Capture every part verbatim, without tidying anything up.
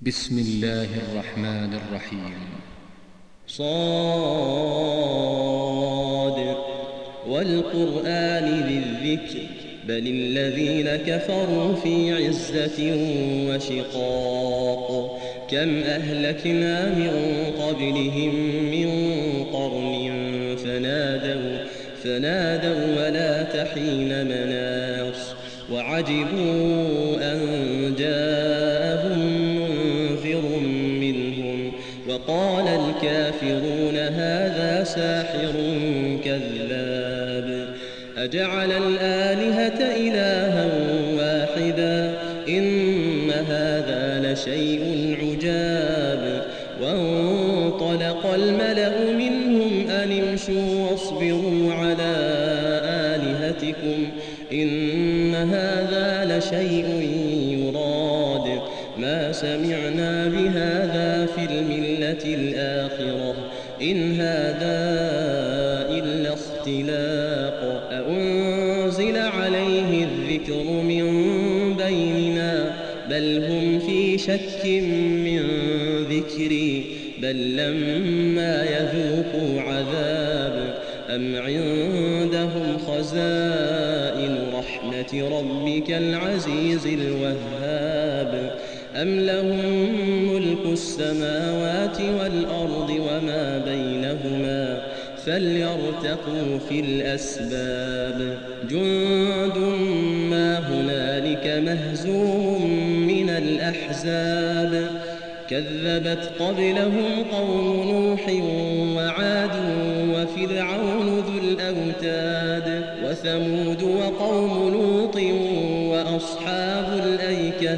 بسم الله الرحمن الرحيم. صاد والقرآن ذي الذكر بل الذين كفروا في عزة وشقاق كم أهلكنا من قبلهم من قرن فنادوا فنادوا ولا تحين مناص وعجبوا أن جاءهم منذر منهم وقال الكافرون هذا ساحر كذاب أجعل الآلهة إلها واحدا إن هذا لشيء عجاب وانطلق الملأ منهم أن امشوا واصبروا على آلهتكم إن هذا لشيء يراد ما سمعنا بهذا في الملة الآخرة إن هذا إلا اختلاق أأنزل عليه الذكر من بيننا بل هم في شك من ذكري بل لما يذوقوا عذاب أم عندهم خزائن رحمة ربك العزيز الوهاب أم لهم ملك السماوات والأرض وما بينهما فليرتقوا في الأسباب جند ما هنالك مهزوم من الأحزاب كذبت قبلهم قوم نوح وعاد وفرعون ذو الأوتاد وثمود وقوم لوط وأصحاب الأيكة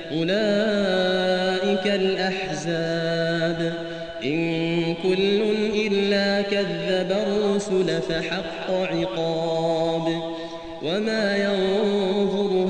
أولئك الأحزاب إن كل إلا كذب الرسل فحق عقاب وما ينظر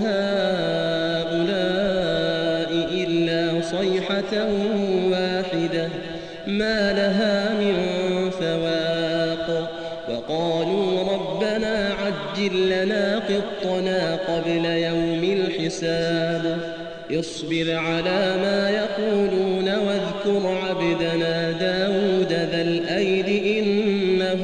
هؤلاء إلا صيحة واحدة ما لها من فواق وقالوا ربنا عجل لنا قطنا قبل يوم الحساب اصبر على ما يقولون واذكر عبدنا داود ذا الأيد إنه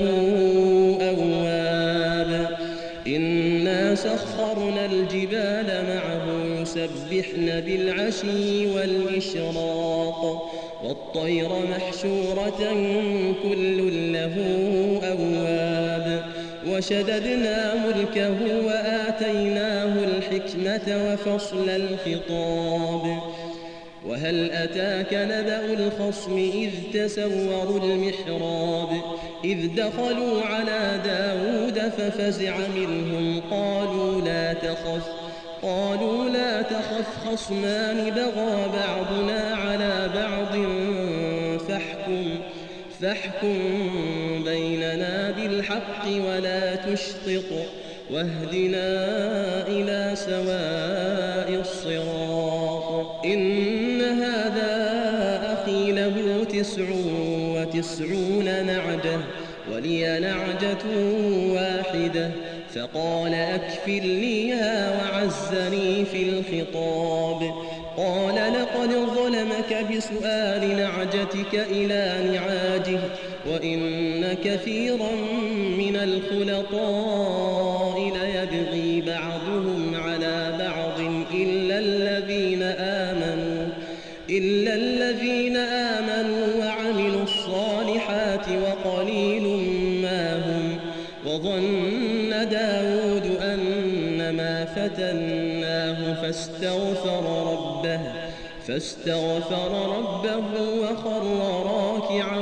أواب إنا سخرنا الجبال معه يسبحن بالعشي والإشراق والطير محشورة كل له أواب وشددنا ملكه وآتيناه الحكمة وفصل الخطاب وهل أتاك نبأ الخصم إذ تسوروا المحراب إذ دخلوا على داود ففزع منهم قالوا لا تخف قالوا لا تخف خصمان بغى بعضنا على بعض فاحكم فاحكم بيننا بالحق ولا تشطط واهدنا إلى سواء الصراط إن هذا أخي له تسع وتسعون نعجة ولي نعجة واحدة فقال أكفلنيها وعزني في الخطاب قال لقد ظلمك بسؤال نعجتك إلى نعاجه وإن كثيرا من الخلطاء ليبغي بعضهم على بعض إلا الذين آمنوا إلا الذين آمنوا وعملوا الصالحات وقليل ما هم وظن داود أنما فتناه فاستغفر ربه فاستغفر ربه وخر راكعا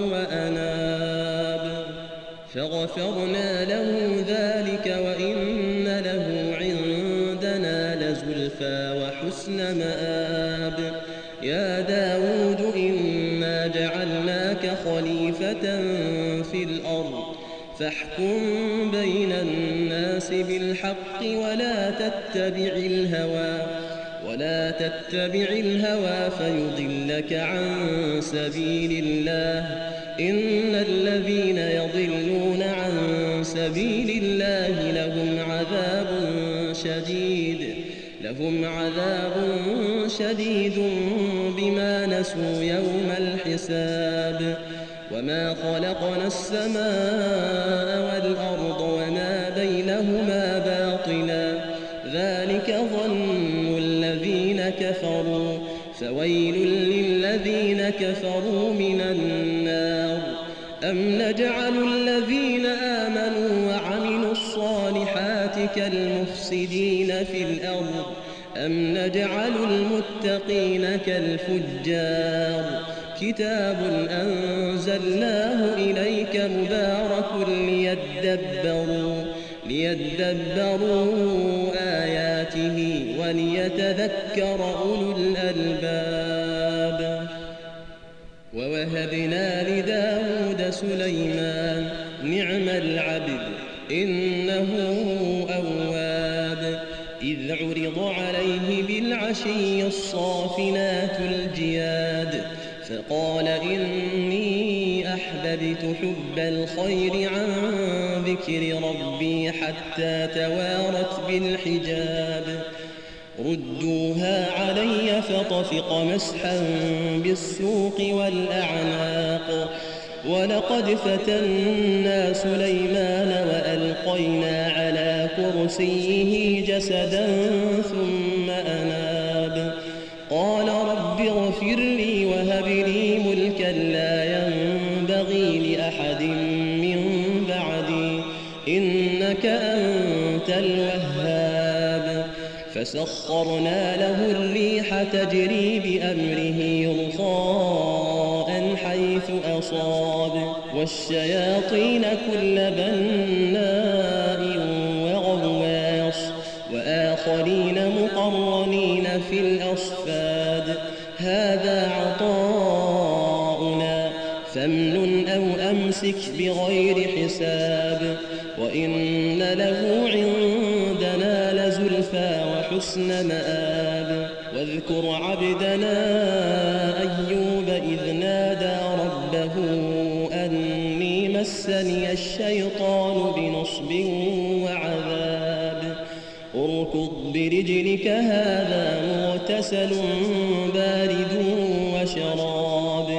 وأناب فغفرنا له ذلك وإن له عندنا لزلفى وحسن مآب يا داود إنا جعلناك خليفة في الأرض فاحكم بين الناس بالحق ولا تتبع الهوى ولا تتبع الهوى فيضلك عن سبيل الله إن الذين يضلون عن سبيل الله لهم عذاب شديد لهم عذاب شديد بما نسوا يوم الحساب وما خلقنا السماء والأرض وما بينهما باطلا ذلك ظن الذين كفروا فويل للذين كفروا من النار أم نجعل الذين آمنوا وعملوا الصالحات كالمفسدين في الأرض أم نجعل المتقين كالفجار كتاب أنزلناه إليك مبارك ليدبروا ليدبروا آياته وليتذكر أولو الألباب ووهبنا لداود سليمان نعم العبد إنه أواب إذ عرض عليه بالعشي الصافنات الجياد فقال إني أحببت حب الخير عن ذكر ربي حتى توارت بالحجاب ردوها علي فطفق مسحا بالسوق والأعناق ولقد فتنا سليمان وألقينا على كرسيه جسدا ثم أناب قال رب اغفر لي وهب لي ملكا لا ينبغي لأحد من بعدي إنك أنت الوهاب فسخرنا له الريح تجري بأمره رخاء حيث أصاب والشياطين كل بناء وغواص وآخرين مقرنين في الأصفاد هذا عطاؤنا فامنن أو أمسك بغير حساب وإن له عندنا لزلفى وحسن مآب واذكر عبدنا أيوب إذ نادى ربه أني مسني الشيطان بنصب وعذاب اركض برجلك هذا مغتسل بارد وشراب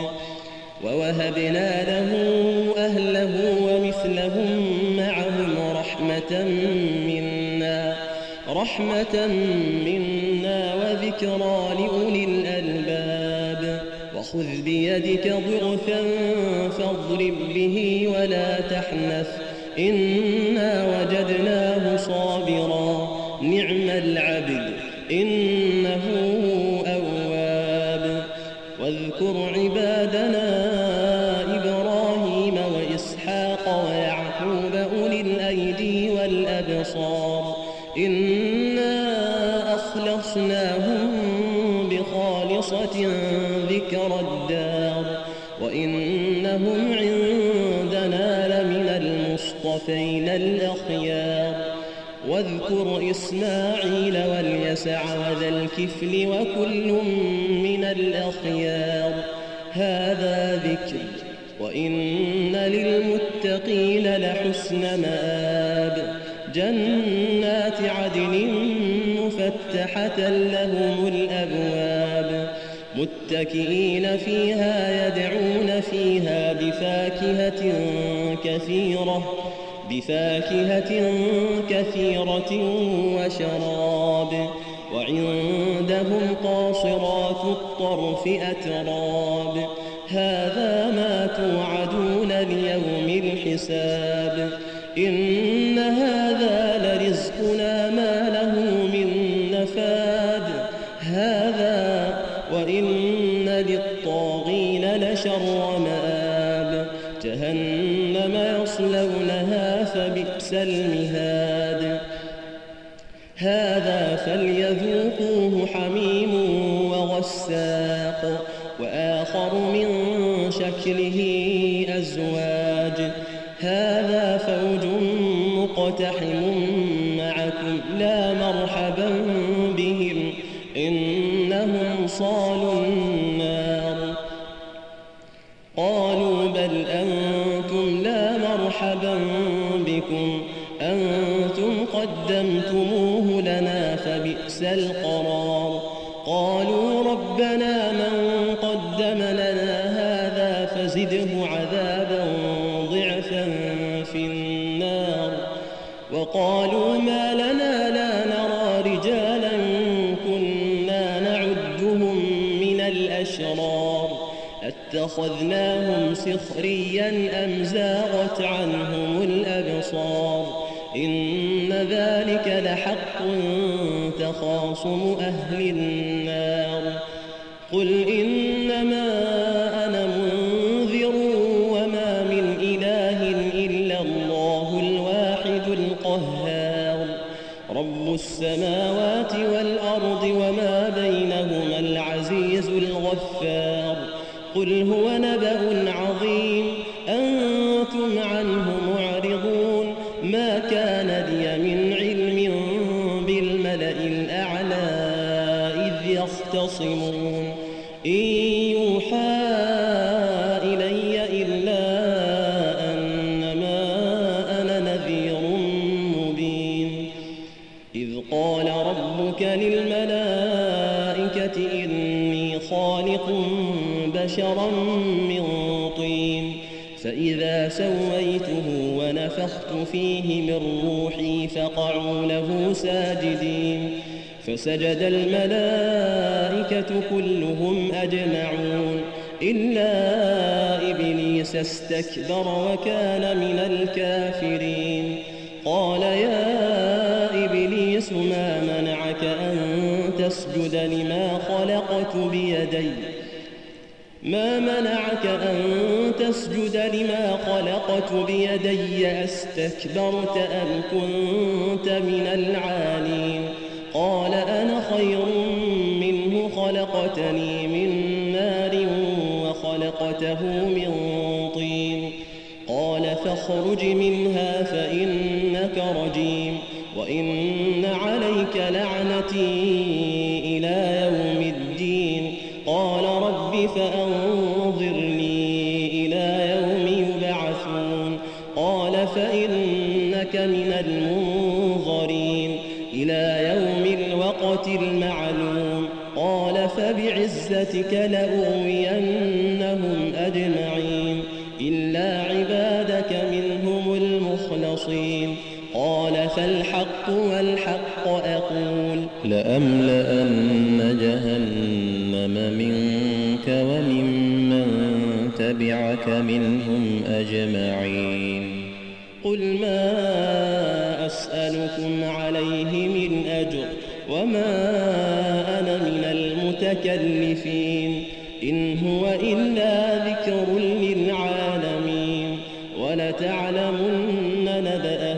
ووهبنا له أهله ومثلهم معهم رحمة منا رحمة منا وذكرى لأولي الألباب وخذ بيدك ضغثا فاضرب به ولا تحنث إنا وجدناه صابرا نعم العبد إنه أواب واذكر عبادنا إبراهيم وإسحاق ويعقوب أولي الأيدي والأبصار إنا أخلصناهم بخالصة ذكر الدار وإنهم عندنا لمن المصطفين الأخيار واذكر إسماعيل واليسع وذا الكفل وكل من الأخيار هذا ذكر وإن للمتقين لحسن مآب جنات عدن مفتحة لهم الأبواب متكئين فيها يدعون فيها بفاكهة كثيرة بفاكهة كثيرة وشراب وعندهم قاصرات الطرف أتراب هذا ما توعدون ليوم الحساب إن هذا لرزقنا ما له من نفاد هذا وإن للطاغين لشر مآب جهنم يصلونها فبئس المهاد هذا فليذوقوه حميم وغساق وآخر من شكله أزواج هذا فوج مقتحم معكم لا مرحبا بهم إنهم صالوا النار قالوا بل أنتم لا مرحبا بكم أنتم قدمتموه لنا فبئس وبئس القرار قالوا ربنا من قدم لنا هذا فزده عذابا ضعفا في النار وقالوا ما لنا لا نرى رجالا كنا نعدهم من الأشرار اتخذناهم سخريا أم زاغت عنهم الأبصار إن ذلك لحق تخاصم أهل النار قل إنما أنا منذر وما من إله إلا الله الواحد القهار رب السماوات والأرض وما بينهما العزيز الغفار قل هو نبأ عظيم أنتم عنه معرضون ما كان لي من علم بالملأ الأعلى إذ يختصمون إن يوحى إلي إلا أنما أنا نذير مبين إذ قال ربك للملائكة إني خالق بشرا من طين فإذا سويته ونفخت فيه من روحي فقعوا له ساجدين فسجد الملائكة كلهم أجمعون إلا إبليس استكبر وكان من الكافرين قال يا إبليس ما منعك أن تسجد لما خلقت بيدي ما منعك أن تسجد لما خلقت بيدي أستكبرت أم كنت من العالين قال أنا خير منه خلقتني من نار وخلقته من طين قال فاخرج منها فإنك رجيم وإن عليك لعنتي إلى يوم الدين قال رب فأنظرني إلى يوم يبعثون قال فإنك من المنظرين إلى يوم الوقت المعلوم قال فبعزتك لأغوينهم أجمعين إلا عبادك منهم المخلصين قال فالحق والحق أقول لأملأن جهنم منك وممن تبعك منهم أجمعين قل ما أسألكم عليه من أجر وما أنا من المتكلفين إن هو إلا ذكر للعالمين ولتعلمن نبأ